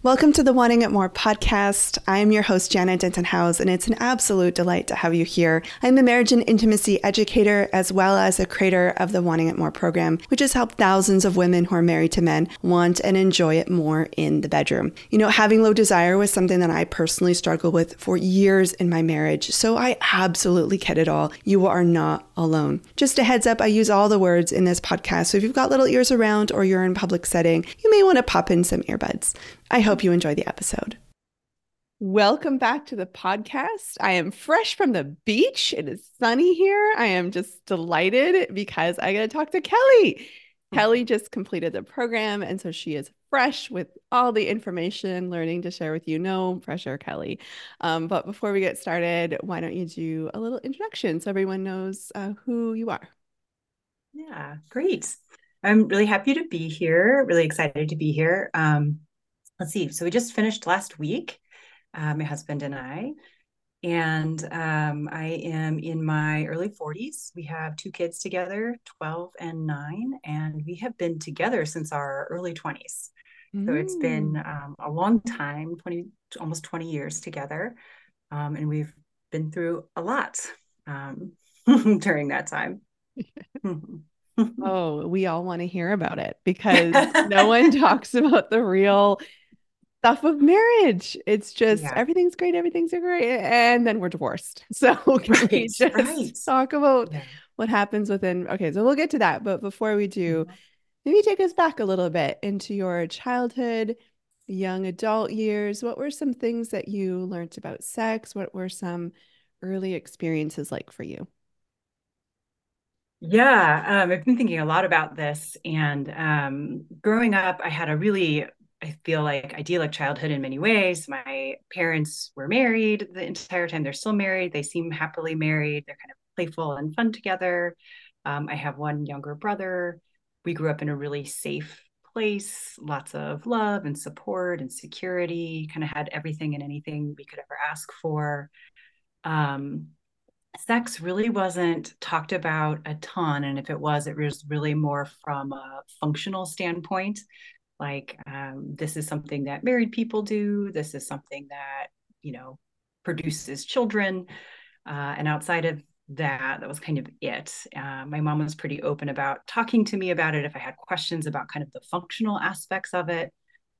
Welcome to the Wanting It More podcast. I'm your host, Janet Denton House, and it's an absolute delight to have you here. I'm a marriage and intimacy educator, as well as a creator of the Wanting It More program, which has helped thousands of women who are married to men want and enjoy it more in the bedroom. You know, having low desire was something that I personally struggled with for years in my marriage, so I absolutely get it all. You are not alone. Just a heads up, I use all the words in this podcast, so if you've got little ears around or you're in public setting, you may want to pop in some earbuds. I hope you enjoy the episode. Welcome back to the podcast. I am fresh from the beach. It is sunny here. I am just delighted because I get to talk to Kelly. Kelly just completed the program, and so she is fresh with all the information, learning to share with you. No pressure, Kelly. But before we get started, why don't you do a little introduction so everyone knows who you are? Yeah, great. I'm really happy to be here, really excited to be here. Let's see. So we just finished last week, my husband and and I am in my early 40s. We have two kids together, 12 and 9, and we have been together since our early 20s. So it's been a long time, almost 20 years together. And we've been through a lot during that time. Oh, we all want to hear about it because no one talks about the real stuff of marriage. It's just Yeah. everything's great, everything's great, and then we're divorced. So can we Right. just talk about Yeah. what happens within? Okay, so we'll get to that, but before we do, maybe take us back a little bit into your childhood, young adult years. What were some things that you learned about sex? What were some early experiences like for you? Yeah, I've been thinking a lot about this. And growing up, I had I feel like, idyllic childhood in many ways. My parents were married the entire time. They're still married. They seem happily married. They're kind of playful and fun together. I have one younger brother. We grew up in a really safe place, lots of love and support and security, kind of had everything and anything we could ever ask for. Um, Sex really wasn't talked about a ton. And if it was really more from a functional standpoint. Like, this is something that married people do. This is something that, you know, produces children. And outside of that, that was kind of it. My mom was pretty open about talking to me about it if I had questions about kind of the functional aspects of it.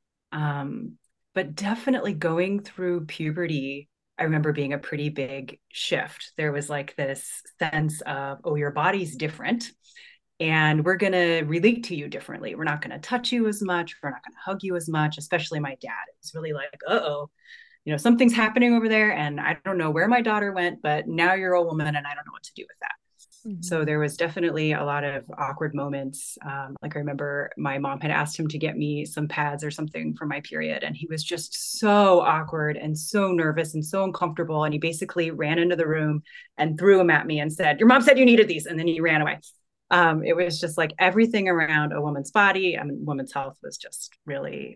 Um, but definitely going through puberty, I remember being a pretty big shift. There was like this sense of, oh, your body's different and we're going to relate to you differently. We're not going to touch you as much. We're not going to hug you as much, especially my dad. It's really like, uh-oh, something's happening over there. And I don't know where my daughter went, but now you're a woman and I don't know what to do with that. So Mhm. there was definitely a lot of awkward moments. Like I remember my mom had asked him to get me some pads or something for my period, and he was just so awkward and so nervous and so uncomfortable. And he basically ran into the room and threw them at me and said, "Your mom said you needed these," and then he ran away. It was just like everything around a woman's body, I mean, woman's health was just really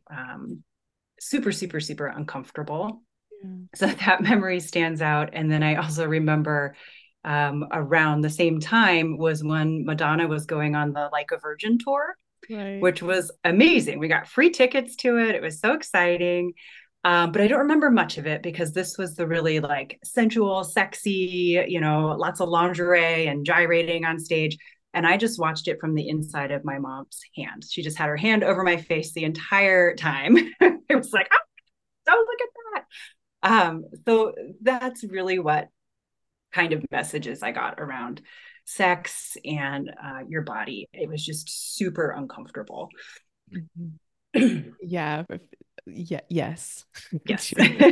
super, super, super uncomfortable. Yeah. So that memory stands out. And then I also remember around the same time was when Madonna was going on the Like a Virgin tour, Right. which was amazing. We got free tickets to it. It was so exciting. But I don't remember much of it because this was the really like sensual, sexy, lots of lingerie and gyrating on stage. And I just watched it from the inside of my mom's hand. She just had her hand over my face the entire time. It was like, oh, look at that. So that's really what kind of messages I got around sex and your body. It was just super uncomfortable. Mhm. Yeah. Yeah. Yes. Yes.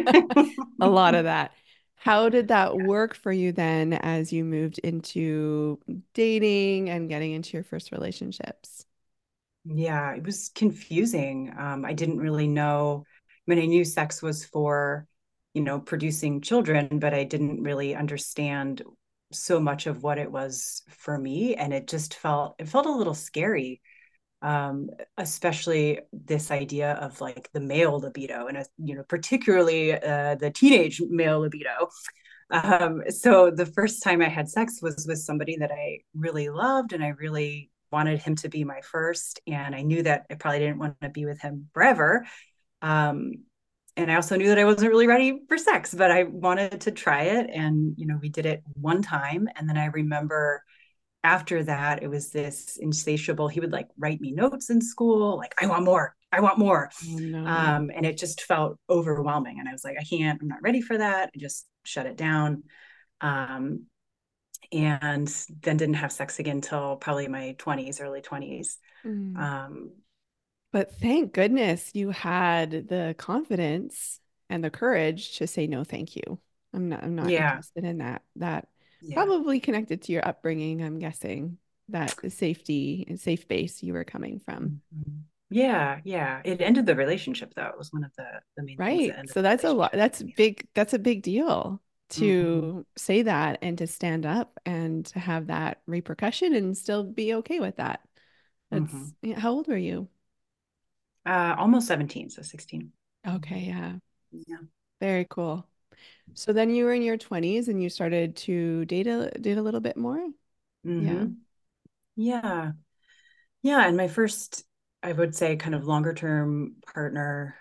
A lot of that. How did that work for you then as you moved into dating and getting into your first relationships? Yeah, it was confusing. I didn't really know. I mean, I knew sex was for, producing children, but I didn't really understand so much of what it was for me. And it felt a little scary, especially this idea of like the male libido and, particularly the teenage male libido. So the first time I had sex was with somebody that I really loved and I really wanted him to be my first. And I knew that I probably didn't want to be with him forever. Um, and I also knew that I wasn't really ready for sex, but I wanted to try it. And, we did it one time. And then I remember after that, it was this insatiable, he would like write me notes in school, like, I want more, I want more. Oh no. And it just felt overwhelming. And I was like, I'm not ready for that. I just shut it down. Um, and then didn't have sex again until probably my 20s, early 20s. Mm. Um, But thank goodness you had the confidence and the courage to say no, thank you. I'm not yeah, interested in that. That yeah. probably connected to your upbringing, I'm guessing, that safety and safe base you were coming from. Mhm. Yeah, yeah. It ended the relationship though. It was one of the main things that Right. ended So the that's a lot. relationship. That's Yeah. big. That's a big deal Mm-hmm. to say that and to stand up and to have that repercussion and still be okay with that. Mm-hmm. That's, yeah, how old were you? Almost 17, so 16. Okay, yeah. Yeah. Very cool. So then you were in your 20s and you started to date a little bit more? Yeah. Mm-hmm. Yeah. Yeah. And my first, I would say, kind of longer term partner,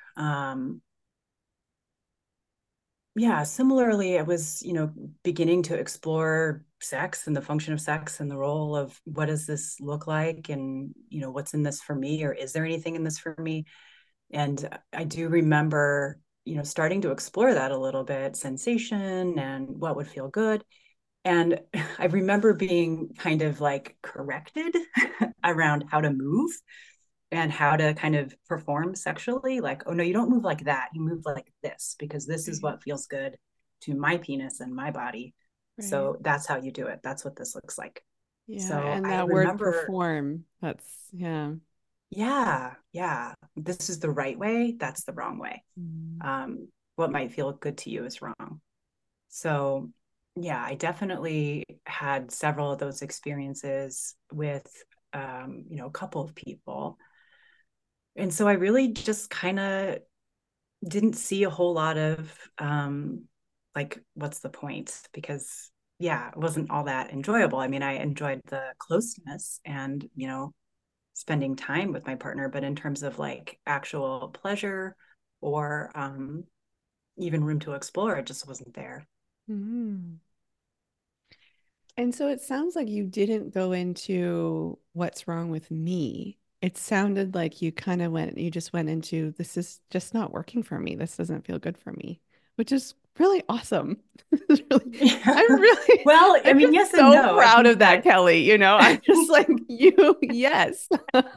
yeah, similarly, I was, beginning to explore sex and the function of sex and the role of what does this look like and, what's in this for me, or is there anything in this for me? And I do remember, starting to explore that a little bit, sensation and what would feel good. And I remember being kind of like corrected around how to move and how to kind of perform sexually. Like, oh no, you don't move like that. You move like this because this is Right. what feels good to my penis and my body. Right. So that's how you do it. That's what this looks like. Yeah. So And I that word remember, perform, that's, yeah. yeah, yeah, this is the right way. That's the wrong way. Mm. What might feel good to you is wrong. So, yeah, I definitely had several of those experiences with, a couple of people. And so I really just kind of didn't see a whole lot of like, what's the point? Because, yeah, it wasn't all that enjoyable. I mean, I enjoyed the closeness and, spending time with my partner, but in terms of like actual pleasure or even room to explore, it just wasn't there. Mm. And so it sounds like you didn't go into what's wrong with me. It sounded like you just went into this is just not working for me. This doesn't feel good for me, which is really awesome. This is really, Yeah. I'm really, Well, I I'm mean, just yes and so no. I proud think of that, that, Kelly. I'm just like, yes.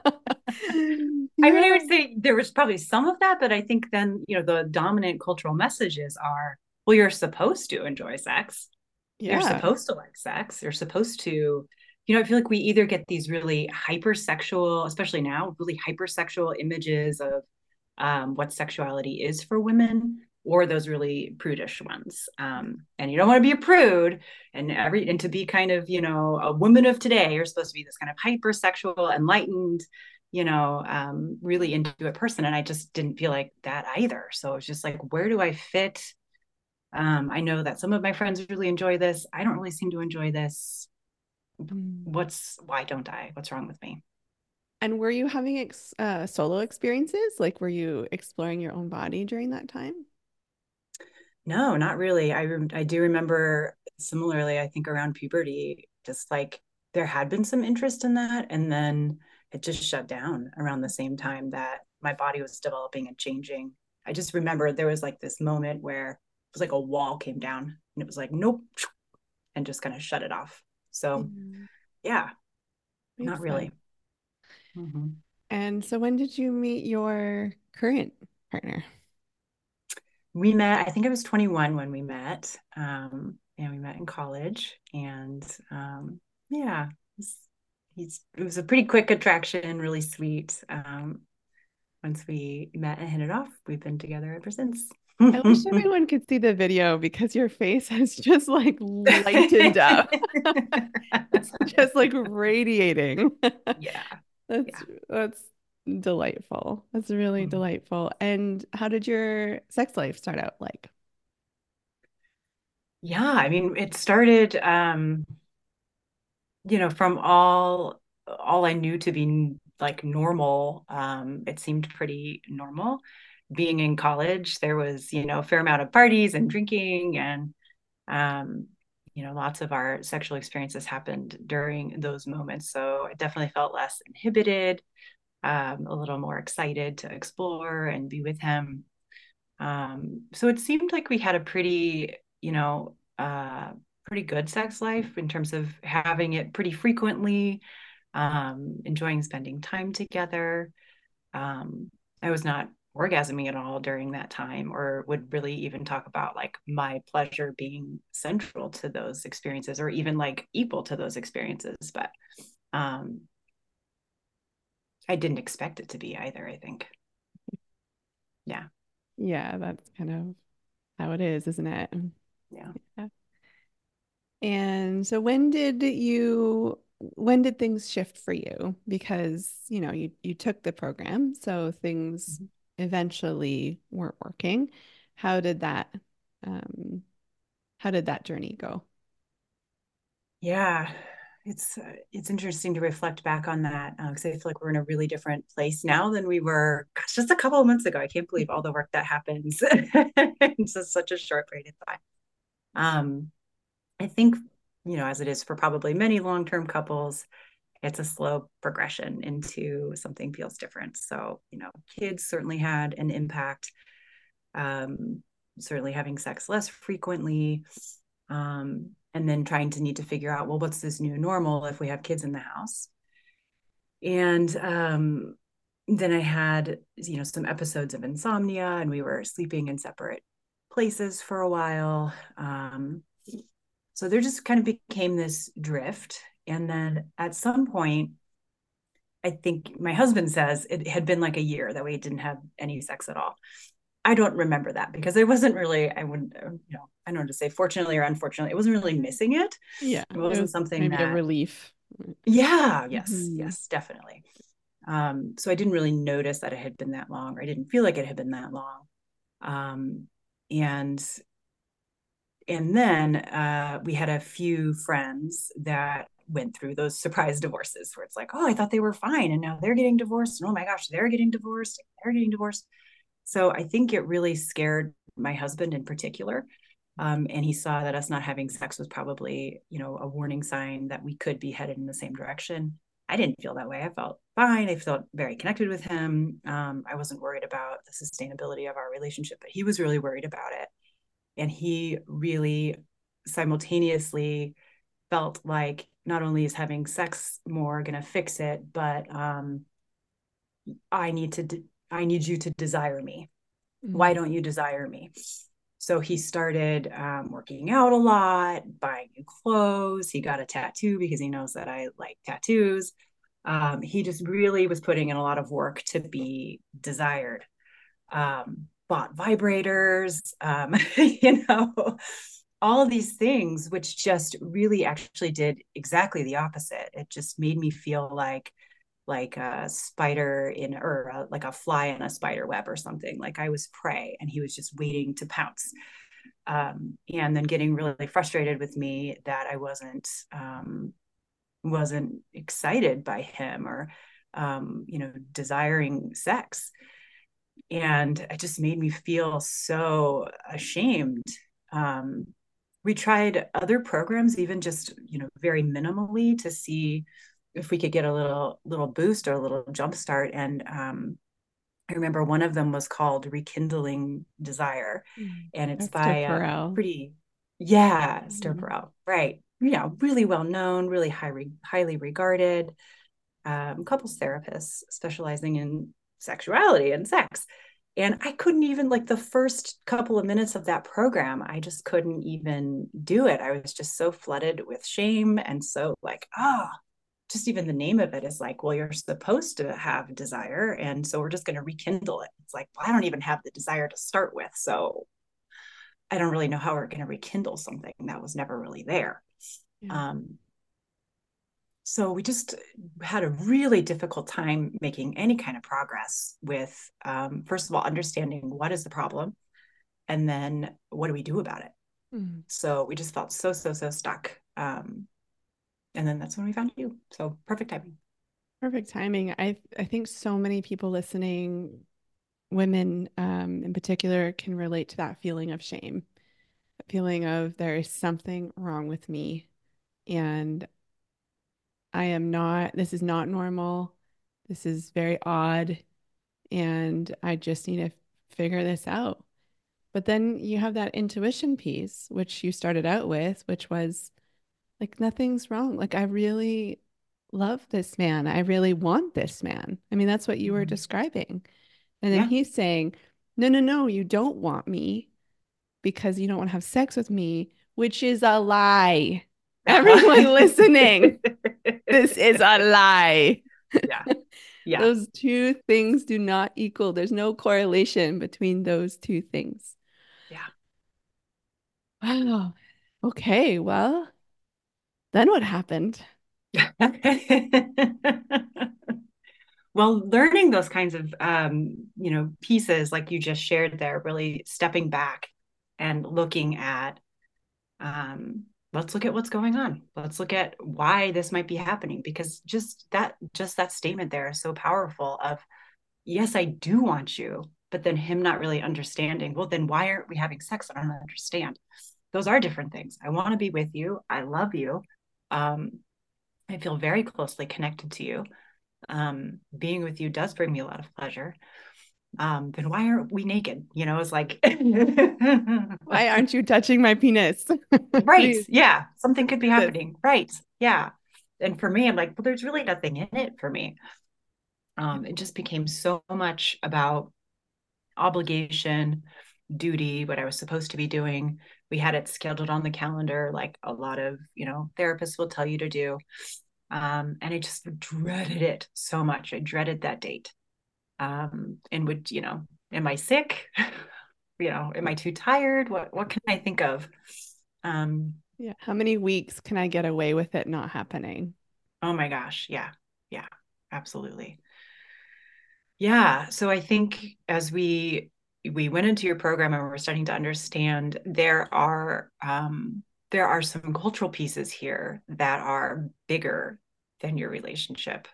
I mean, I Yeah. would say there was probably some of that, but I think then, the dominant cultural messages are, well, you're supposed to enjoy sex. You're Yeah. supposed to like sex. You're supposed to, I feel like we either get these really hypersexual, especially now, really hypersexual images of what sexuality is for women, or those really prudish ones. And you don't want to be a prude, and to be kind of, a woman of today, you're supposed to be this kind of hypersexual, enlightened, really into it person. And I just didn't feel like that either. So it's just like, where do I fit? I know that some of my friends really enjoy this. I don't really seem to enjoy this. Mm. Why don't I? What's wrong with me? And were you having solo experiences? Like, were you exploring your own body during that time? No, not really. I do remember similarly, I think around puberty, just like there had been some interest in that. And then it just shut down around the same time that my body was developing and changing. I just remember there was like this moment where it was like a wall came down and it was like, nope, and just kind of shut it off. So, Mm. yeah, not Makes sense. really. Mhm. And so when did you meet your current partner? We met, I think I was 21 when we met. And we met in college. And yeah, it was a pretty quick attraction, really sweet. Once we met and hit it off, we've been together ever since. I wish everyone could see the video because your face has just like lightened up. It's just like radiating. Yeah, That's yeah. that's delightful. That's really Mm. delightful. And how did your sex life start out like? Yeah, I mean, it started from all I knew to be like normal. It seemed pretty normal. being in college, there was, a fair amount of parties and drinking, and um, lots of our sexual experiences happened during those moments. So I definitely felt less inhibited, a little more excited to explore and be with him. So it seemed like we had a pretty good sex life in terms of having it pretty frequently, enjoying spending time together. I was not orgasming at all during that time, or would really even talk about like my pleasure being central to those experiences, or even like equal to those experiences. But um, I didn't expect it to be either, I think. Yeah. Yeah, that's kind of how it is, isn't it? Yeah. Yeah. And so when did things shift for you? Because, you took the program, so things Mhm. eventually weren't working. How did that um how did that journey go? Yeah, it's interesting to reflect back on that, because I feel like we're in a really different place now than we were, gosh, just a couple of months ago. I can't believe all the work that happens in just such a short period of time. Um, I think, as it is for probably many long-term couples, it's a slow progression into something feels different. So, kids certainly had an impact. Um, Certainly having sex less frequently, and then trying to need to figure out, well, what's this new normal if we have kids in the house? And then I had, some episodes of insomnia, and we were sleeping in separate places for a while. So there just kind of became this drift. And then at some point, I think my husband says it had been like a year that we didn't have any sex at all. I don't remember that because it wasn't really, I wouldn't, I don't know to say fortunately or unfortunately, it wasn't really missing it. Yeah, It it wasn't was something maybe a that, relief. yeah, yes, Hmm. yes, definitely. So I didn't really notice that it had been that long, or I didn't feel like it had been that long. Um, and and then we had a few friends that went through those surprise divorces where it's like, oh, I thought they were fine, and now they're getting divorced, and oh my gosh, they're getting divorced, they're getting divorced. So I think it really scared my husband in particular. And he saw that us not having sex was probably, a warning sign that we could be headed in the same direction. I didn't feel that way. I felt fine. I felt very connected with him. I wasn't worried about the sustainability of our relationship, but he was really worried about it. And he really simultaneously felt like not only is having sex more going to fix it, but I need to, I need you to desire me. Why Mm. don't you desire me? So he started working out a lot, buying new clothes. He got a tattoo because he knows that I like tattoos. He just really was putting in a lot of work to be desired. Bought vibrators, all of these things, which just really actually did exactly the opposite. It just made me feel like a spider in, or like a fly in a spider web or something. Like I was prey and he was just waiting to pounce. And then getting really frustrated with me that I wasn't excited by him, or desiring sex. And it just made me feel so ashamed. Um, we tried other programs, even just, very minimally, to see if we could get a little boost or a little jump start. And I remember one of them was called Rekindling Desire, Mm. and it's That's by Steph a Perel. pretty, yeah, Stir Mhm. Perel, right? Really well known, really highly regarded, couples therapists specializing in sexuality and sex. And I couldn't even, like, the first couple of minutes of that program, I just couldn't even do it. I was just so flooded with shame, and so like, just even the name of it is like, well, you're supposed to have desire. And so we're just going to rekindle it. It's like, well, I don't even have the desire to start with. So I don't really know how we're going to rekindle something that was never really there. Yeah. Um, so we just had a really difficult time making any kind of progress with, first of all, understanding what is the problem, and then what do we do about it. Mm. So we just felt so stuck. And then that's when we found you. So perfect timing. Perfect timing. I think so many people listening women in particular can relate to that feeling of shame, that feeling of there is something wrong with me and this is not normal. This is very odd. And I just need to figure this out. But then you have that intuition piece, which you started out with, which was like, nothing's wrong. Like, I really love this man. I really want this man. I mean, that's what you were Mhm. describing. And then Yeah. he's saying, no, no, no, you don't want me because you don't want to have sex with me, which is a lie. Everyone listening, this is a lie. Yeah. Yeah. Those two things do not equal. There's no correlation between those two things. Yeah. Wow. Okay. Well, then what happened? Well, learning those kinds of pieces like you just shared there, really stepping back and looking at let's look at what's going on. Let's look at why this might be happening because just that statement there is so powerful of yes, I do want you, but then him not really understanding, well, then why aren't we having sex? I don't understand. Those are different things. I want to be with you. I love you. Um, I feel very closely connected to you. Being with you does bring me a lot of pleasure. Then why aren't we naked? It's like, Why aren't you touching my penis? right. Please, Yeah, something could be do this. happening. Right. Yeah. And for me, I'm like, well, there's really nothing in it for me. Yeah. It just became so much about obligation, duty, what I was supposed to be doing. We had it scheduled on the calendar, like a lot of, therapists will tell you to do. And I just dreaded it so much. I dreaded that date. And would, am I sick? Am I too tired? What can I think of? Um, Yeah. How many weeks can I get away with it not happening? oh my gosh. Yeah. Yeah. Absolutely. Yeah. So I think as we went into your program and we're starting to understand there are some cultural pieces here that are bigger than your relationship.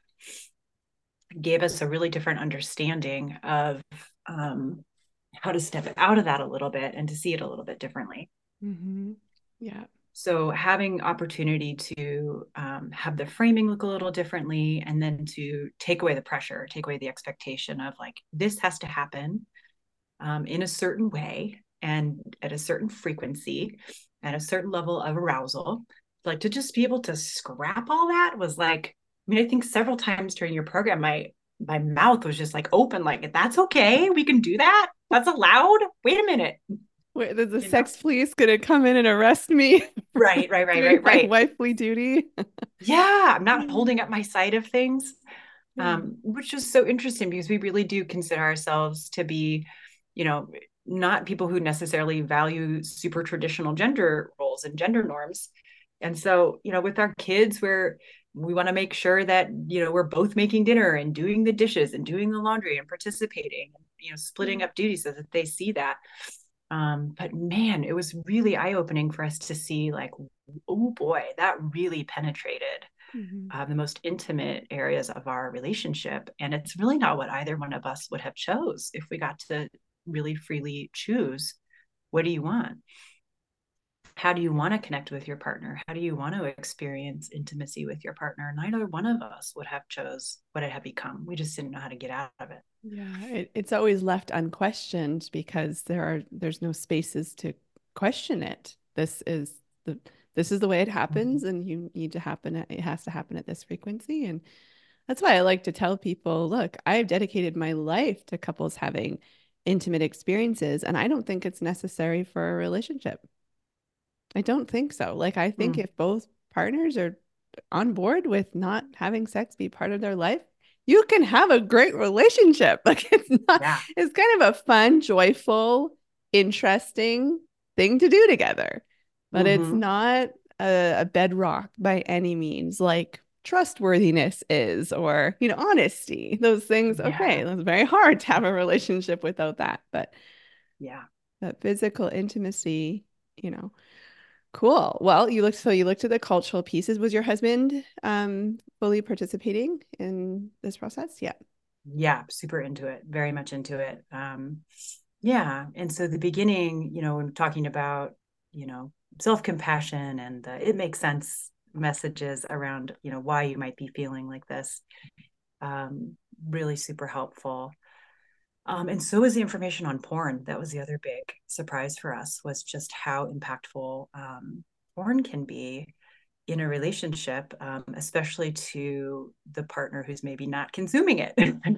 It gave us a really different understanding of um, how to step out of that a little bit and to see it a little bit differently. Hmm. Yeah. So having opportunity to have the framing look a little differently and then to take away the pressure, take away the expectation of like this has to happen in a certain way and at a certain frequency at a certain level of arousal, like to just be able to scrap all that was like, I mean, I think several times during your program my mouth was just like open, like that's okay, we can do that, that's allowed, wait a minute. Wait, there's a you know sex police gonna come in and arrest me right, right, right, doing right, my right. wifely duty. Yeah, I'm not holding up my side of things, Yeah. which is so interesting because we really do consider ourselves to be, you know, not people who necessarily value super traditional gender roles and gender norms. And so, with our kids, we want to make sure that, we're both making dinner and doing the dishes and doing the laundry and participating, splitting Yeah. up duties so that they see that. But man, it was really eye opening for us to see, like, oh boy, that really penetrated Hmm. the most intimate areas of our relationship. And it's really not what either one of us would have chose if we got to really freely choose. What do you want? How do you want to connect with your partner? How do you want to experience intimacy with your partner? Neither one of us would have chose what it had become. We just didn't know how to get out of it. Yeah, it's always left unquestioned because there's no spaces to question it. The this is the way it happens, and you need to happen. It has to happen at this frequency, and that's why I like to tell people, look, I've dedicated my life to couples having intimate experiences, and I don't think it's necessary for a relationship. I don't think so. Like, I think Mm, if both partners are on board with not having sex be part of their life, you can have a great relationship. Like, yeah. it's kind of a fun, joyful, interesting thing to do together. But it's Mm-hmm. not a bedrock by any means, like trustworthiness is, or, honesty. Those things, okay, Yeah. it's very hard to have a relationship without that. But Yeah. that physical intimacy, you know. Cool. Well, you looked at the cultural pieces. Was your husband fully participating in this process? Yeah. Yeah, super into it, very much into it. Yeah. And so the beginning, when talking about, you know, self-compassion and it makes sense messages around, why you might be feeling like this, really super helpful. And so is the information on porn. That was the other big surprise for us, was just how impactful porn can be in a relationship, especially to the partner who's maybe not consuming it.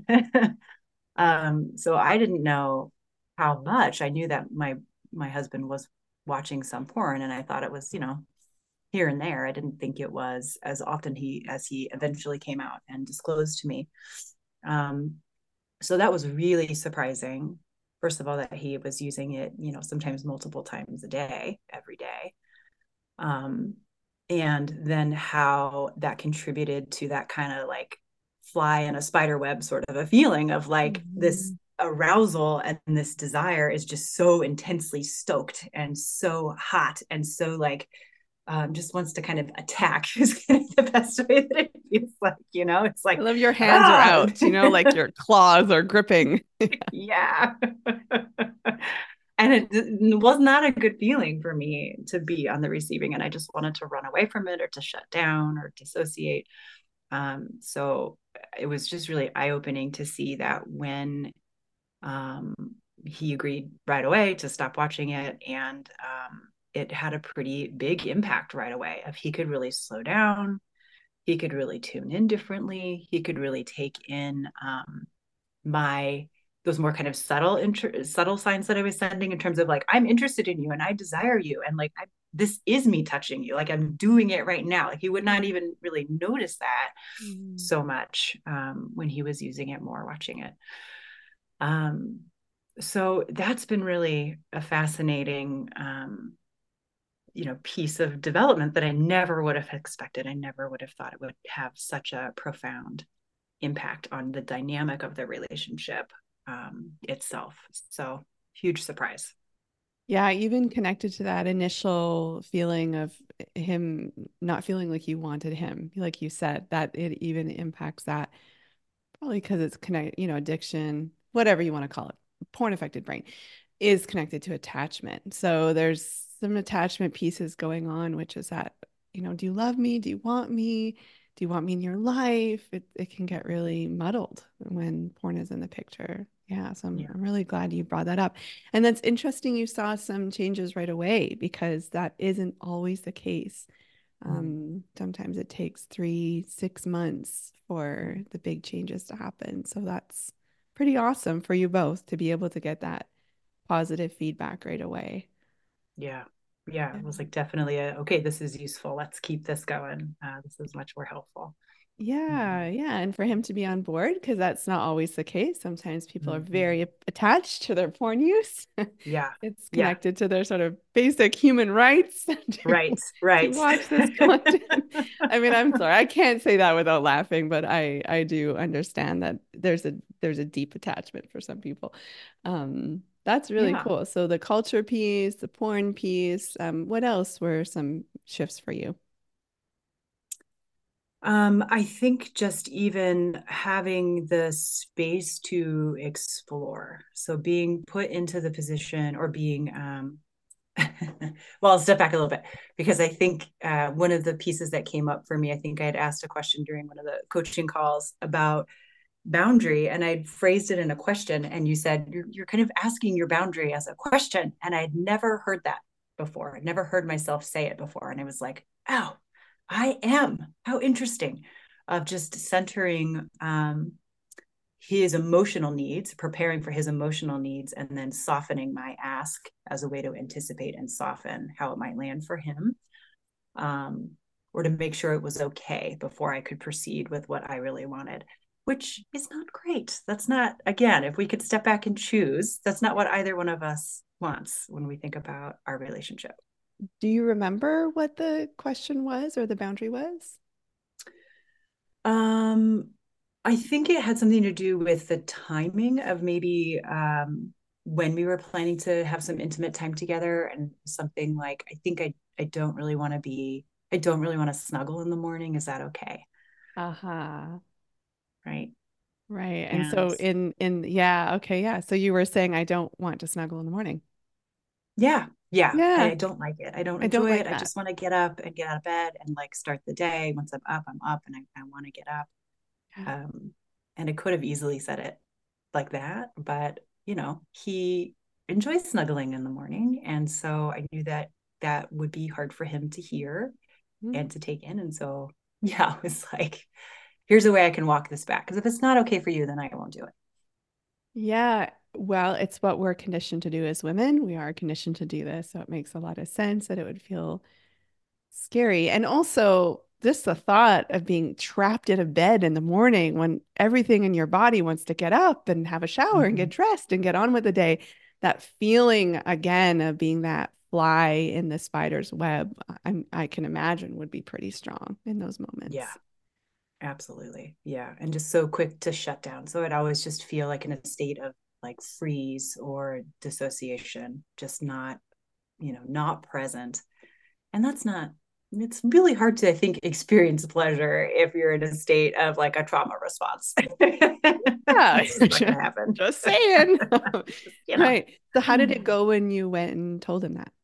So I didn't know how much. I knew that my husband was watching some porn, and I thought it was, here and there. I didn't think it was as often as he eventually came out and disclosed to me. Um, so that was really surprising. First of all, that he was using it, sometimes multiple times a day, every day. Um, and then how that contributed to that kind of like fly in a spider web sort of a feeling of like this Mhm. arousal and this desire is just so intensely stoked and so hot and so like just wants to kind of attack is kind of the best way that it feels like, it's I like love your hands are ah out, like your claws are gripping. yeah. And it was not a good feeling for me to be on the receiving end. I just wanted to run away from it or to shut down or dissociate. So it was just really eye-opening to see that when um, he agreed right away to stop watching it, and it had a pretty big impact right away. If he could really slow down, he could really tune in differently, he could really take in my those more kind of subtle signs that I was sending in terms of like, I'm interested in you and I desire you, and like this is me touching you, like I'm doing it right now. Like he would not even really notice that Mm. so much when he was using it more, watching it. um, so that's been really a fascinating piece of development that I never would have expected. I never would have thought it would have such a profound impact on the dynamic of the relationship itself. So huge surprise. Yeah, even connected to that initial feeling of him not feeling like you wanted him, like you said, that it even impacts that, probably because it's connected, addiction, whatever you want to call it, porn affected brain is connected to attachment. So there's some attachment pieces going on, which is that, do you love me? Do you want me? Do you want me in your life? It can get really muddled when porn is in the picture. Yeah, so I'm, Yeah. I'm really glad you brought that up. And that's interesting you saw some changes right away because that isn't always the case. Sometimes it takes 3, 6 months for the big changes to happen. So that's pretty awesome for you both to be able to get that positive feedback right away. Yeah. Yeah. Yeah. It was like definitely okay, this is useful. Let's keep this going. This is much more helpful. Mm-hmm. Yeah, yeah. And for him to be on board, because that's not always the case. Sometimes people are Mm-hmm. very attached to their porn use. Yeah. It's Yeah. connected to their sort of basic human rights Right. to Right. watch this content. I mean, I'm sorry, I can't say that without laughing, but I do understand that there's a deep attachment for some people. That's really Yeah. cool. So the culture piece, the porn piece, what else were some shifts for you? I think just even having the space to explore. So being put into the position or being, well, I'll step back a little bit because I think one of the pieces that came up for me, I think I had asked a question during one of the coaching calls about boundary, and I'd phrased it in a question, and you said, you're kind of asking your boundary as a question. And I'd never heard that before. I'd never heard myself say it before. And I was like, oh, I am. How interesting, of just centering his emotional needs, preparing for his emotional needs, and then softening my ask as a way to anticipate and soften how it might land for him, um, or to make sure it was okay before I could proceed with what I really wanted, which is not great. That's not, again, if we could step back and choose, that's not what either one of us wants when we think about our relationship. Do you remember what the question was or the boundary was? Um, I think it had something to do with the timing of maybe when we were planning to have some intimate time together, and something like, I think I don't really want to I don't really want to snuggle in the morning. Is that okay? Aha. Right. Right. And And so yeah, okay, yeah. So you were saying I don't want to snuggle in the morning. yeah, yeah, Yeah, I don't like it. I don't I don't enjoy like it. I that. just want to get up and get out of bed and like start the day. Once I'm up and I want to get up. Yeah. Um, and I could have easily said it like that, but he enjoys snuggling in the morning. And so I knew that that would be hard for him to hear Mhm. and to take in. And so, yeah, I was like, here's a way I can walk this back. Because if it's not okay for you, then I won't do it. Yeah. Well, it's what we're conditioned to do as women. We are conditioned to do this. So it makes a lot of sense that it would feel scary. And also, just the thought of being trapped in a bed in the morning when everything in your body wants to get up and have a shower and get Mm-hmm. dressed and get on with the day. That feeling again of being that fly in the spider's web, I can imagine would be pretty strong in those Yeah, moments. absolutely. Yeah. And just so quick to shut down. So I'd always just feel like in a state of like freeze or dissociation, just not present. And that's not, it's really hard to, I think, experience pleasure if you're in a state of like a trauma response. Yeah, It's just not going to happen. just saying. Just, you know, Right. So how did it go when you went and told him that?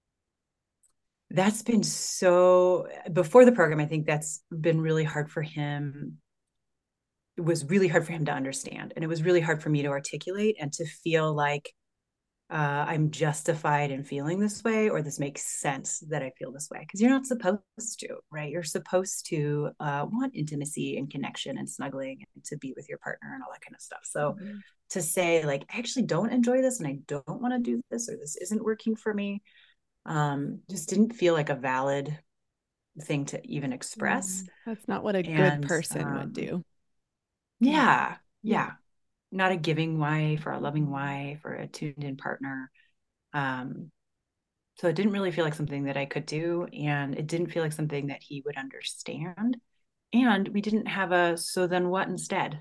that's been so, before the program, I think that's been really hard for him. It was really hard for him to understand. And it was really hard for me to articulate and to feel like I'm justified in feeling this way, or this makes sense that I feel this way. Because you're not supposed to, right? You're supposed to want intimacy and connection and snuggling and to be with your partner and all that kind of stuff. So Mhm. to say, like, I actually don't enjoy this and I don't want to do this, or this isn't working for me, just didn't feel like a valid thing to even express. That's not what a good And person would do. Yeah. yeah, Yeah. yeah, not a giving wife or a loving wife or a tuned in partner. Um, So it didn't really feel like something that I could do. And it didn't feel like something that he would understand. And we didn't have a so then what instead?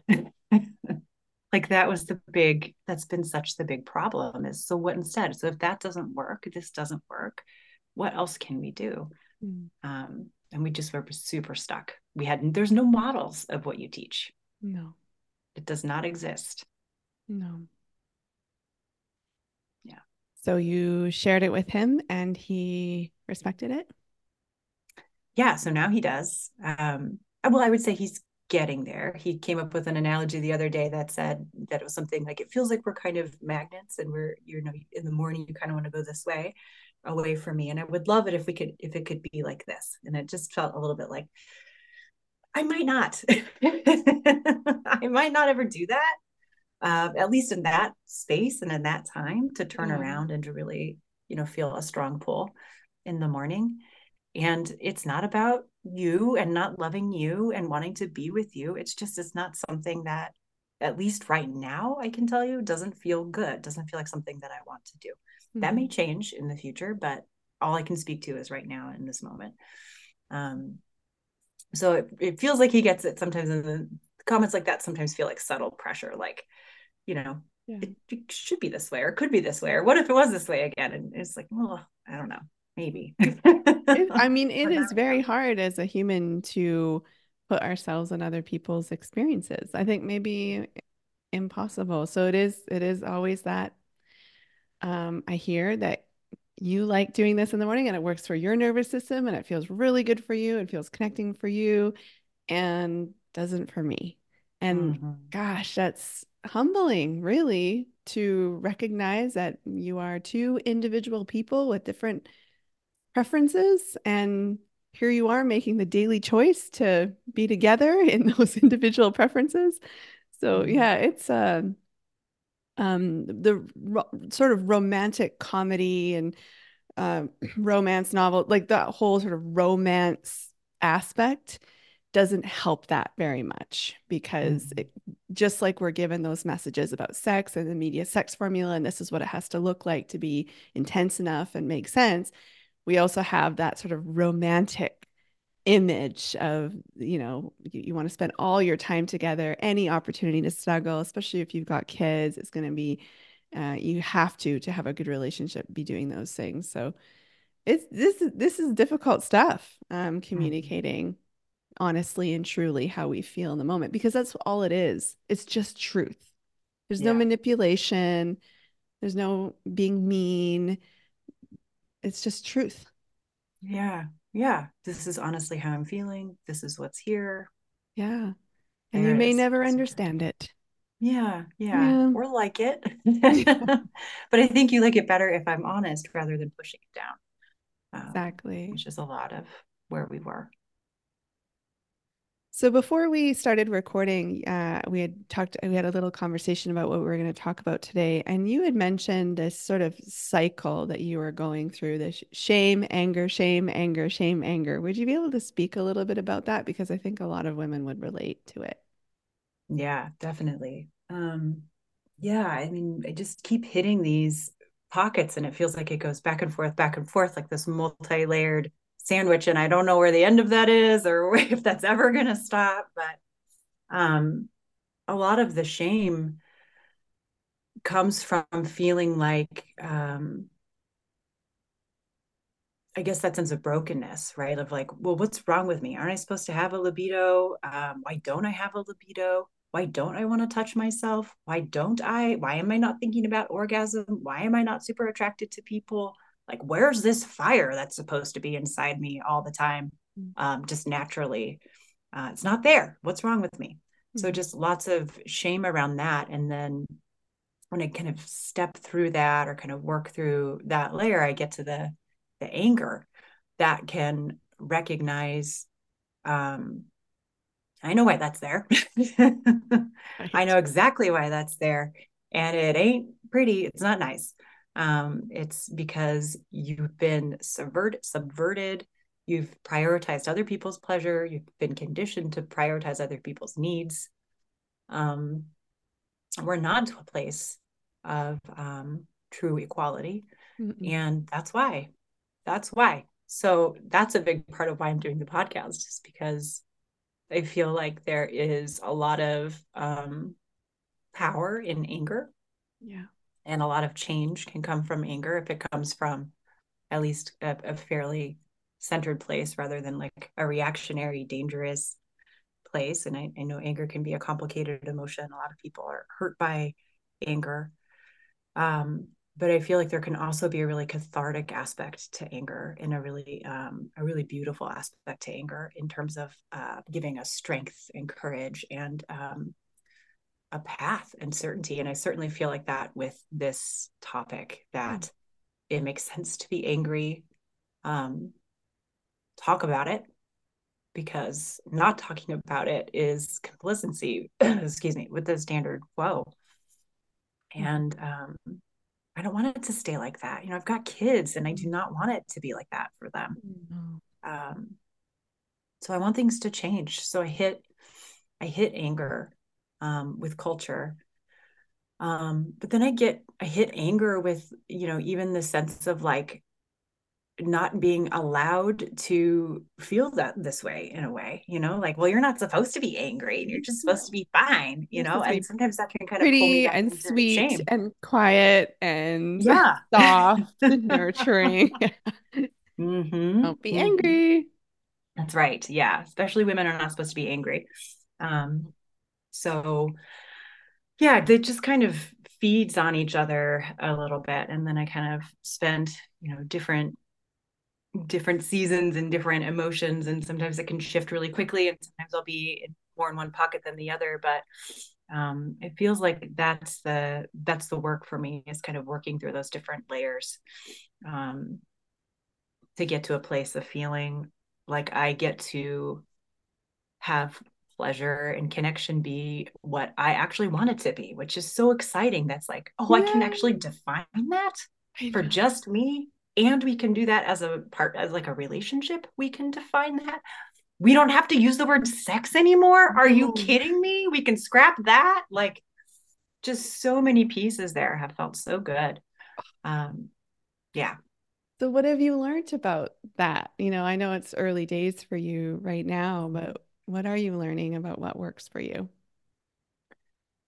Like that's been such the big problem is so what instead? So if that doesn't work, if this doesn't work, what else can we do? Mm. And we just were super stuck. There's no models of what you teach. No, It does not exist. no. Yeah. So you shared it with him and he respected it? Yeah, so now he does. Well, I would say he's getting there. He came up with an analogy the other day that said that it was something like it feels like we're kind of magnets, and in the morning you kind of want to go this way, away from me, and I would love it if it could be like this. And it just felt a little bit like I might not, I might not ever do that, at least in that space and in that time to turn Yeah. around and to really, feel a strong pull in the morning. And it's not about you and not loving you and wanting to be with you. It's not something that, at least right now, I can tell you, doesn't feel good, doesn't feel like something that I want to do. That may Mhm. change in the future, but all I can speak to is right now in this moment. Um, so it feels like he gets it sometimes. And the comments like that sometimes feel like subtle pressure, like, you know, Yeah. it should be this way or could be this way. Or what if it was this way again? And it's like, well, I don't know, maybe. I mean, it But not is right very now. hard as a human to put ourselves in other people's experiences. I think maybe impossible. So it is always that I hear that you like doing this in the morning and it works for your nervous system and it feels really good for you. It feels connecting for you and doesn't for me. And Mm-hmm. gosh, that's humbling, really, to recognize that you are two individual people with different preferences. And here you are making the daily choice to be together in those individual preferences. So Mm-hmm. yeah, it's the sort of romantic comedy and uh, romance novel, like the whole sort of romance aspect doesn't help that very much because Mm-hmm. just like we're given those messages about sex and the media sex formula, and this is what it has to look like to be intense enough and make sense, we also have that sort of romantic image of, you want to spend all your time together, any opportunity to snuggle, especially if you've got kids, it's going to be, you have to have a good relationship, be doing those things. So this is difficult stuff, Mm-hmm. communicating. honestly and truly how we feel in the moment because that's all it is. It's just truth. There's no Yeah. manipulation, there's no being mean. It's just truth. Yeah. Yeah. This is honestly how I'm feeling. This is what's here. Yeah. And you There it may is. never understand Subjective. it. Yeah. Yeah. Yeah, Or like it. But I think you like it better if I'm honest rather than pushing it down, exactly. which is a lot of where we were. So before we started recording, we had a little conversation about what we were going to talk about today. And you had mentioned this sort of cycle that you were going through, this shame, anger, shame, anger, shame, anger. Would you be able to speak a little bit about that? Because I think a lot of women would relate to it. Yeah, definitely. Yeah, I mean, I just keep hitting these pockets and it feels like it goes back and forth, like this multi-layered sandwich. And I don't know where the end of that is or if that's ever going to stop. But a lot of the shame comes from feeling like, I guess that sense of brokenness, right? Of like, well, what's wrong with me? Aren't I supposed to have a libido? Why don't I have a libido? Why don't I want to touch myself? Why don't I? Why am I not thinking about orgasm? Why am I not super attracted to people? Like, where's this fire that's supposed to be inside me all the time, just naturally? It's not there. What's wrong with me? So Mhm. just lots of shame around that. And then when I kind of step through that or kind of work through that layer, I get to the anger that can recognize, um, I know why that's there. I Right. know exactly why that's there. And it ain't pretty. It's not nice. It's because you've been subverted. You've prioritized other people's pleasure. You've been conditioned to prioritize other people's needs. Um, we're not to a place of true equality. Mm-mm. And that's why. That's why. So that's a big part of why I'm doing the podcast, is because I feel like there is a lot of power in anger, Yeah. and a lot of change can come from anger if it comes from at least a fairly centered place rather than like a reactionary, dangerous place. And I know anger can be a complicated emotion. A lot of people are hurt by anger. Um, but I feel like there can also be a really cathartic aspect to anger, and a really beautiful aspect to anger in terms of giving us strength and courage and a path and certainty. And I certainly feel like that with this topic, Mm. that it makes sense to be angry, um, talk about it, because not talking about it is complacency, excuse me, with the standard quo. Mhm. And I don't want it to stay like that. You know, I've got kids and I do not want it to be like that for them. No. Um, so I want things to change. So I hit anger with culture. But then I hit anger with, you know, even the sense of like not being allowed to feel that this way in a way, you know, like, well, you're not supposed to be angry and you're just supposed to No. be fine, you You're know, supposed to and be sometimes that can kind of pull me pretty back and into sweet shame. and quiet and Yeah. soft and nurturing. Mm-hmm. Don't be Mm-hmm. angry. That's right. Yeah. Especially women are not supposed to be angry. So yeah, they just kind of feeds on each other a little bit. And then I kind of spend, you know, different seasons and different emotions. And sometimes it can shift really quickly. And sometimes I'll be more in one pocket than the other. But it feels like that's the work for me, is kind of working through those different layers, um, to get to a place of feeling like I get to have pleasure and connection be what I actually want it to be, which is so exciting. That's like, oh, I can Yeah, actually define that I for know. just me. And we can do that as a part, as like a relationship. We can define that. We don't have to use the word sex anymore. Are you No. kidding me? We can scrap that. Like, just so many pieces there have felt so good. Um, yeah. So what have you learned about that? You know, I know it's early days for you right now, but what are you learning about what works for you?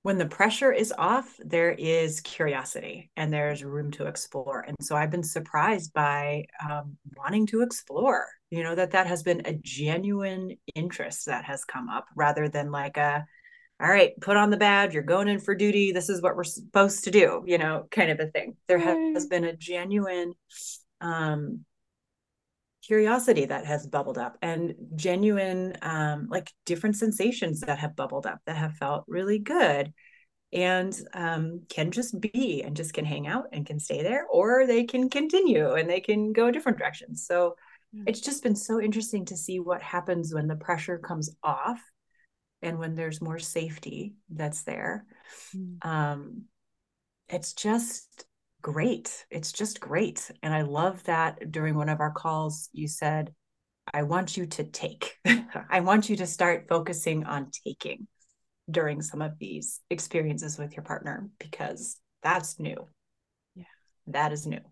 when the pressure is off, there is curiosity and there's room to explore. And so I've been surprised by wanting to explore, that has been a genuine interest that has come up rather than like all right, put on the badge, you're going in for duty. This is what we're supposed to do, kind of a thing. There has Right. been a genuine um, curiosity that has bubbled up and genuine like different sensations that have bubbled up that have felt really good and can just be and just can hang out and can stay there, or they can continue and they can go different directions. So it's just been so interesting to see what happens when the pressure comes off and when there's more safety that's there. Mm. um, it's just great. It's just great. And I love that during one of our calls, you said, I want you to take. I want you to start focusing on taking during some of these experiences with your partner, because that's new. Yeah. That is new.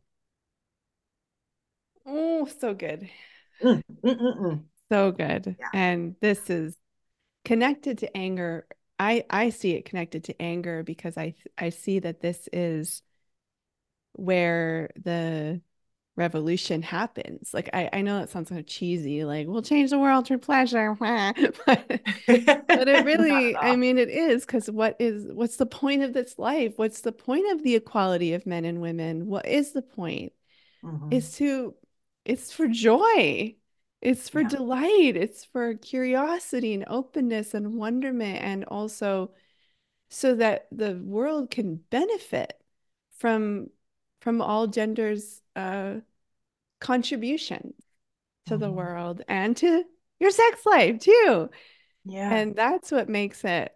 Oh, so good. Mm, mm, mm, mm. So good. Yeah. And this is connected to anger. I see it connected to anger because I see that this is where the revolution happens. Like I know that sounds kind of cheesy, like we'll change the world through pleasure. But it Not really, at I all. mean, it is because what's the point of this life? What's the point of the equality of men and women? What is the point? Mm-hmm. It's to, it's for joy. It's for Yeah. delight. It's for curiosity and openness and wonderment, and also so that the world can benefit from from all genders' contribution to the Mm-hmm. world and to your sex life too. Yeah. And that's what makes it,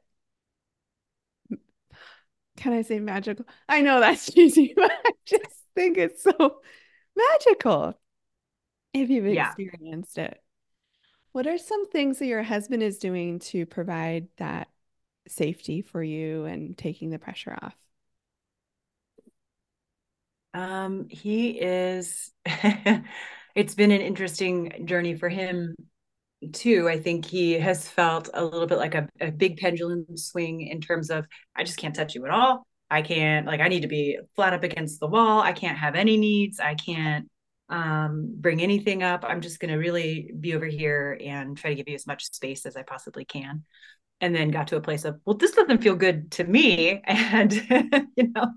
can I say magical? I know that's cheesy, but I just think it's so magical if you've Yeah. experienced it. What are some things that your husband is doing to provide that safety for you and taking the pressure off? He is, it's been an interesting journey for him too. I think he has felt a little bit like a big pendulum swing in terms of, I just can't touch you at all. I can't, like, I need to be flat up against the wall. I can't have any needs. I can't bring anything up. I'm just going to really be over here and try to give you as much space as I possibly can. And then got to a place of, well, this doesn't feel good to me. And, you know,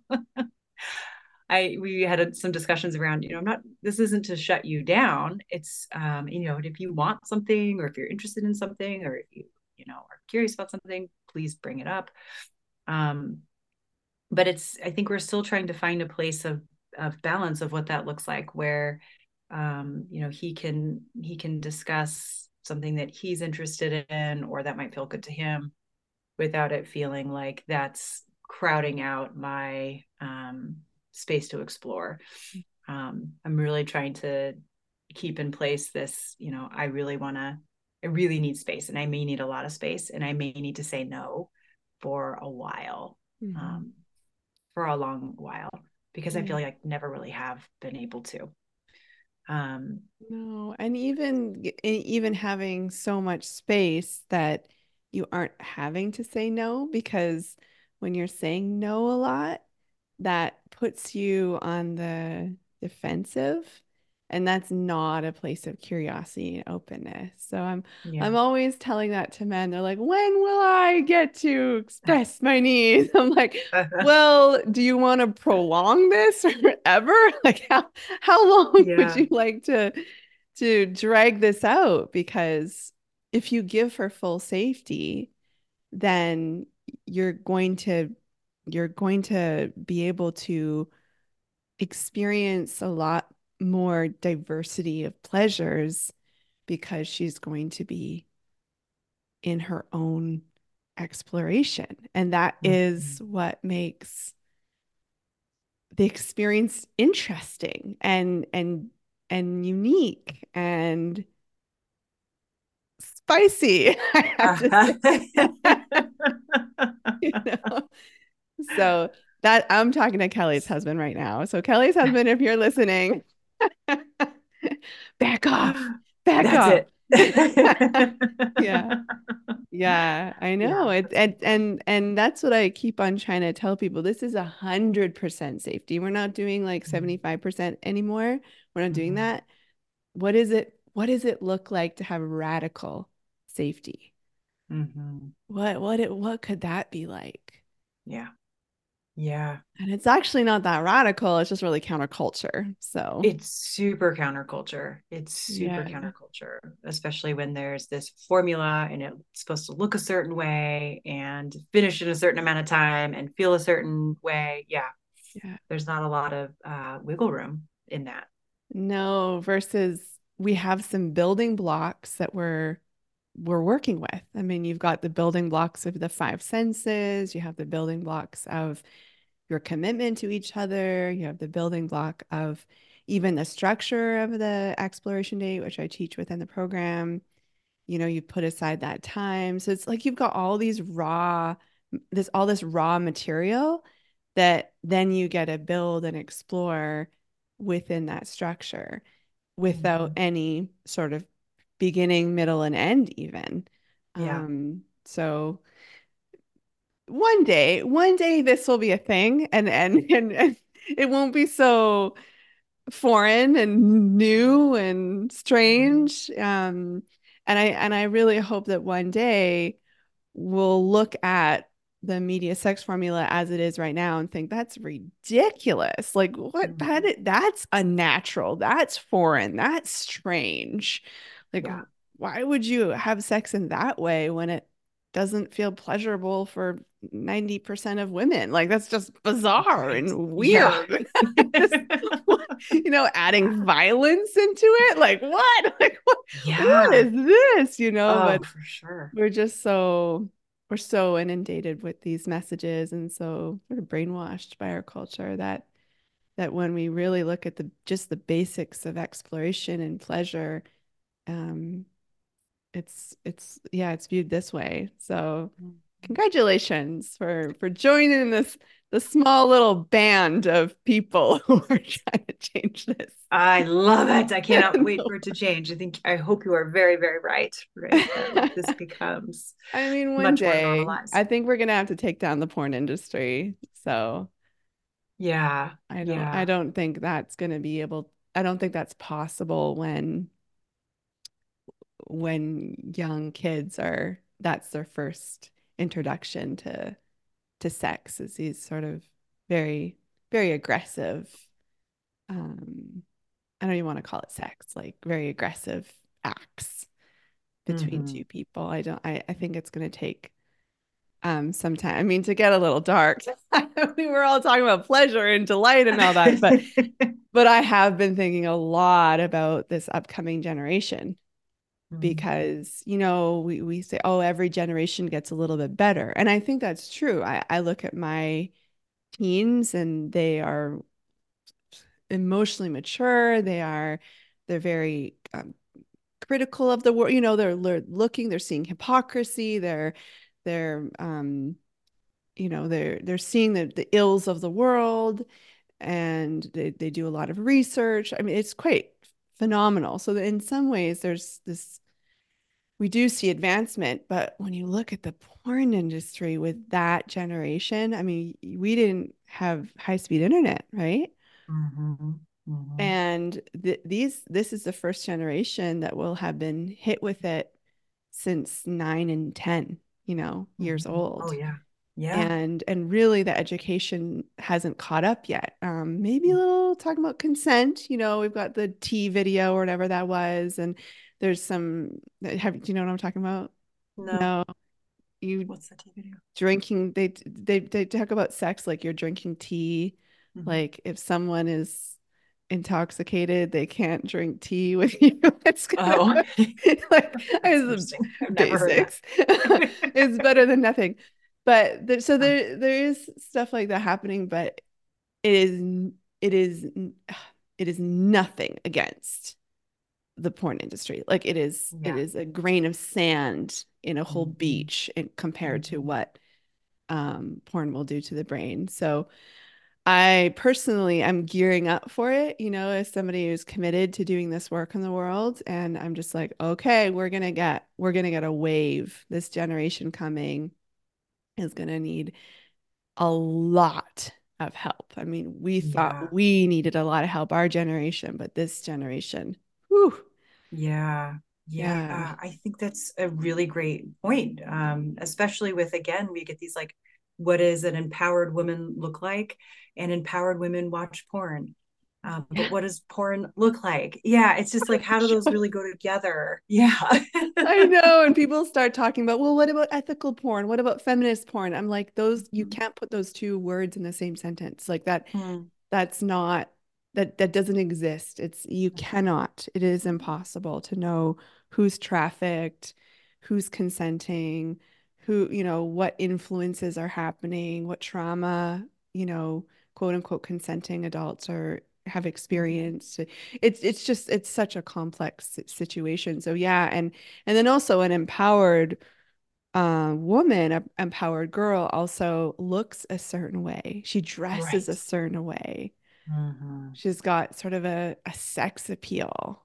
we had some discussions around, I'm not, this isn't to shut you down. It's, if you want something, or if you're interested in something, or if are curious about something, please bring it up. Um, but I think we're still trying to find a place of balance of what that looks like, where, he can discuss something that he's interested in, or that might feel good to him, without it feeling like that's crowding out my space to explore. I'm really trying to keep in place this, I really need space, and I may need a lot of space, and I may need to say no for a while, Mhm. um, for a long while, because I Yeah. feel like I never really have been able to. Um, No, and even having so much space that you aren't having to say no, because when you're saying no a lot, that puts you on the defensive, and that's not a place of curiosity and openness. So yeah. I'm always telling that to men. They're like, "When will I get to express my needs?" I'm like, "Well, do you want to prolong this forever? Like how long would Yeah. you like to drag this out? Because if you give her full safety, then you're going to you're going to be able to experience a lot more diversity of pleasures because she's going to be in her own exploration. And that is Mhm. what makes the experience interesting and unique and spicy, I have to say. You know? So that I'm talking to Kelly's husband right now. So Kelly's husband, if you're listening, back off, back That's off. it. Yeah. Yeah, I know. Yeah. And that's what I keep on trying to tell people. This is 100% safety. We're not doing like 75% anymore. We're not doing Mhm. that. What does it look like to have radical safety? Mhm. What could that be like? Yeah. Yeah. And it's actually not that radical. It's just really counterculture. So, It's super counterculture. It's super yeah. counterculture, especially when there's this formula and it's supposed to look a certain way and finish in a certain amount of time and feel a certain way. Yeah, Yeah. there's not a lot of wiggle room in that. No, versus we have some building blocks that we're working with. I mean, you've got the building blocks of the five senses, you have the building blocks of your commitment to each other, you have the building block of even the structure of the exploration date, which I teach within the program. You put aside that time. So it's like you've got all this raw material that then you get to build and explore within that structure without Mhm. any sort of beginning, middle, and end even. Yeah. So one day this will be a thing and it won't be so foreign and new and Mhm. strange. And I really hope that one day we'll look at the media sex formula as it is right now and think that's ridiculous. Like what Mhm. that's unnatural. That's foreign. That's strange. Like Yeah. why would you have sex in that way when it doesn't feel pleasurable for 90% of women? Like that's just bizarre Right. and Yeah. weird. Just, adding violence into it. Like what? Like what Yeah. is this? Oh, But for sure. we're just so inundated with these messages and so sort of brainwashed by our culture that when we really look at the basics of exploration and pleasure, um, it's viewed this way. So congratulations for joining the small little band of people who are trying to change this. I love it. I cannot wait for it to change. I hope you are very, very right. Right. That this becomes I mean, one much more day, normalized. I think we're gonna have to take down the porn industry. So Yeah. I Yeah. don't think that's gonna be able, I don't think that's possible when young kids that's their first introduction to sex is these sort of very, very aggressive, um, I don't even want to call it sex, like very aggressive acts between Hmm. two people. I think it's gonna take sometime. I mean, to get a little dark, we were all talking about pleasure and delight and all that, but I have been thinking a lot about this upcoming generation because, we say, oh, every generation gets a little bit better. And I think that's true. I look at my teens and they are emotionally mature. They're very critical of the world. They're seeing hypocrisy. They're seeing the ills of the world and they do a lot of research. I mean, it's quite phenomenal. So in some ways, we do see advancement, but when you look at the porn industry with that generation, I mean, we didn't have high-speed internet, right? Hmm. Hmm. And this is the first generation that will have been hit with it since 9 and 10, years Hmm. Oh old. yeah. Yeah. And really the education hasn't caught up yet. Maybe a little talking about consent. We've got the T video or whatever that was, and there's some. Do you know what I'm talking about? No. No, you What's the T video? drinking. They talk about sex like you're drinking tea. Hmm. Like if someone is intoxicated, they can't drink tea with you. It's kind Oh, of like that's it's interesting. I've never heard that. basics. It's better than nothing. But so Huh. there is stuff like that happening, but it is it is it is nothing against the porn industry. Like it Yeah. is a grain of sand in a whole Hmm. beach compared to Hmm. what porn will do to the brain. So I personally am gearing up for it, as somebody who's committed to doing this work in the world. And I'm just like, okay, we're gonna get a wave. This generation coming is gonna need a lot of help. I mean, we thought Yeah. we needed a lot of help, our generation, but this generation, whew, Yeah. Yeah. yeah. I think that's a really great point. Especially with, again, we get these like, what does an empowered woman look like? And empowered women watch porn. But what does porn look like? Yeah. It's just like, how do those really go together? Yeah. I know. And people start talking about, well, what about ethical porn? What about feminist porn? I'm like, you can't put those two words in the same sentence. Like Mm-hmm. that's not, that doesn't exist. You cannot, it is impossible to know who's trafficked, who's consenting, what influences are happening, what trauma, quote unquote consenting adults have experienced. It's such a complex situation. So yeah, and then also an empowered woman, a empowered girl also looks a certain way. She dresses Right. a certain way. Mm-hmm. She's got sort of a sex appeal.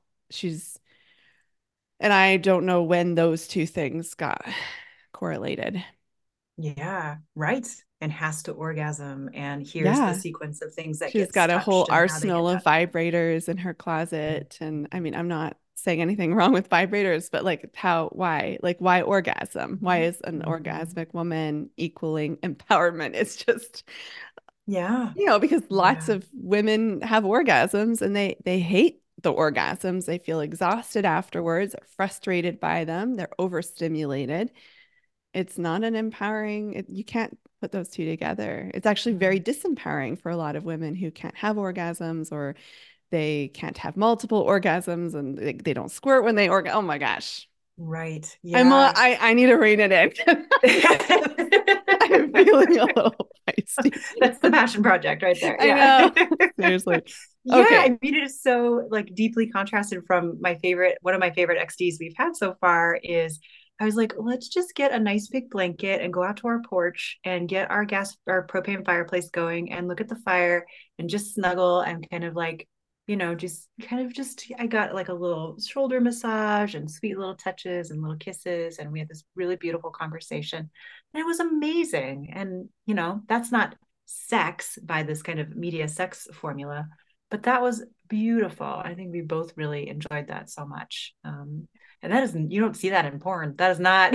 And I don't know when those two things got correlated. Yeah, right. And has to orgasm. And here's the Yeah. sequence of things that She's gets got a whole touched and how they arsenal get of touched. vibrators in her closet. And I mean, I'm not saying anything wrong with vibrators, but like why? Like why orgasm? Why is an Mm-hmm. orgasmic woman equaling empowerment? It's just, Yeah. because lots Yeah. of women have orgasms and they hate the orgasms. They feel exhausted afterwards, they're frustrated by them, they're overstimulated. It's not an empowering, you can't put those two together. It's actually very Mm. disempowering for a lot of women who can't have orgasms, or they can't have multiple orgasms, and they don't squirt when they Oh my gosh. Right. Yeah. I need to rein it in. I'm feeling a little feisty. That's the passion project right there. I Yeah. know. Seriously. Yeah, Okay. I mean it is so like deeply contrasted from one of my favorite XDs we've had so far is I was like, let's just get a nice big blanket and go out to our porch and get our propane fireplace going and look at the fire and just snuggle and kind of like, just kind of just I got like a little shoulder massage and sweet little touches and little kisses and we had this really beautiful conversation. And it was amazing. And, that's not sex by this kind of media sex formula, but that was beautiful. I think we both really enjoyed that so much. And that isn't, you don't see that in porn. That is not,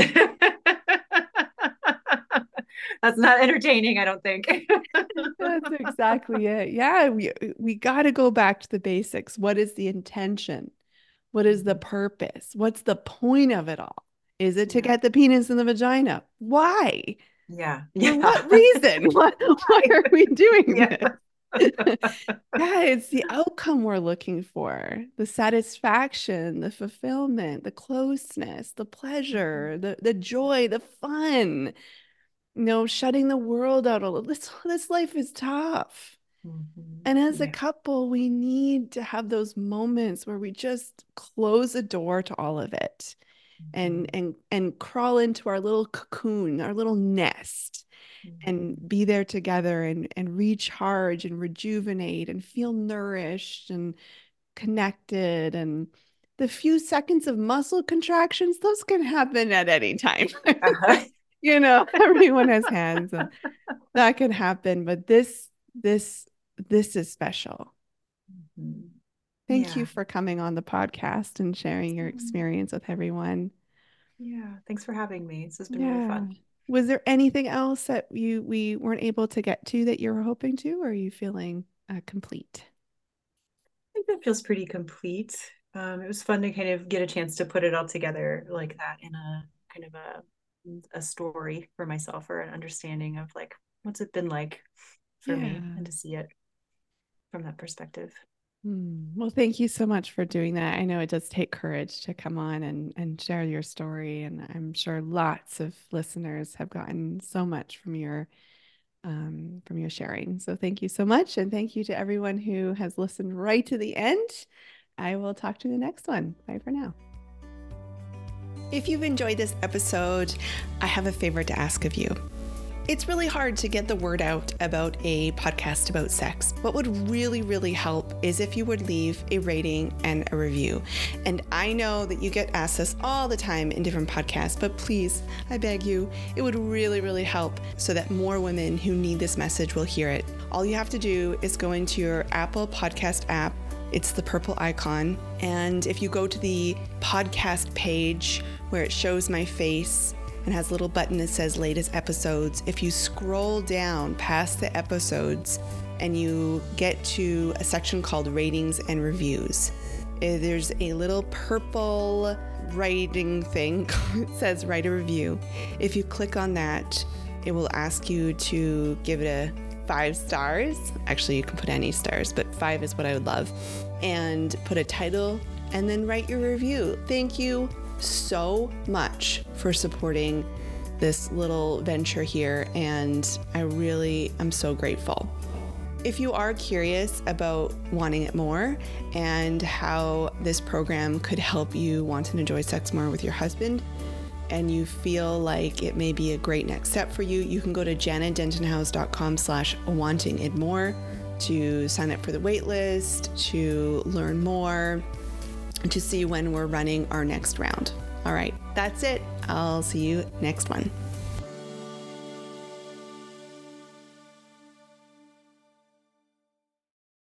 that's not entertaining, I don't think. That's exactly it. Yeah, we got to go back to the basics. What is the intention? What is the purpose? What's the point of it all? Is it to Yeah. get the penis in the vagina? Why? Yeah. For Yeah. what reason? Why are we doing Yeah. this? Yeah, it's the outcome we're looking for, the satisfaction, the fulfillment, the closeness, the pleasure, the joy, the fun, shutting the world out a little. This life is tough. And as a Yeah. couple, we need to have those moments where we just close the door to all of it and crawl into our little cocoon, our little nest, and be there together and recharge and rejuvenate and feel nourished and connected. And the few seconds of muscle contractions, those can happen at any time. Uh-huh. Everyone has hands and that can happen, but this this is special. Thank you Yeah. for coming on the podcast and sharing your experience with everyone. Yeah. Thanks for having me. This has been really Yeah. fun. Was there anything else that we weren't able to get to that you were hoping to, or are you feeling complete? I think that feels pretty complete. It was fun to kind of get a chance to put it all together like that in a kind of a story for myself or an understanding of like what's it been like for me Yeah. and to see it from that perspective. Well, thank you so much for doing that. I know it does take courage to come on and share your story, and I'm sure lots of listeners have gotten so much from your sharing. So thank you so much, and thank you to everyone who has listened right to the end. I will talk to you in the next one. Bye for now. If you've enjoyed this episode, I have a favor to ask of you. It's really hard to get the word out about a podcast about sex. What would really, really help is if you would leave a rating and a review. And I know that you get asked this all the time in different podcasts, but please, I beg you, it would really, really help so that more women who need this message will hear it. All you have to do is go into your Apple Podcast app. It's the purple icon. And if you go to the podcast page where it shows my face and has a little button that says latest episodes, if you scroll down past the episodes and you get to a section called ratings and reviews, there's a little purple writing thing that says write a review. If you click on that, it will ask you to give it a 5 stars. Actually, you can put any stars, but 5 is what I would love. And put a title and then write your review. Thank you so much for supporting this little venture here, and I really am so grateful. If you are curious about wanting it more and how this program could help you want and enjoy sex more with your husband, and you feel like it may be a great next step for you, you can go to janetdentonhouse.com/wantingitmore to sign up for the wait list, to learn more, to see when we're running our next round. All right, that's it. I'll see you next one.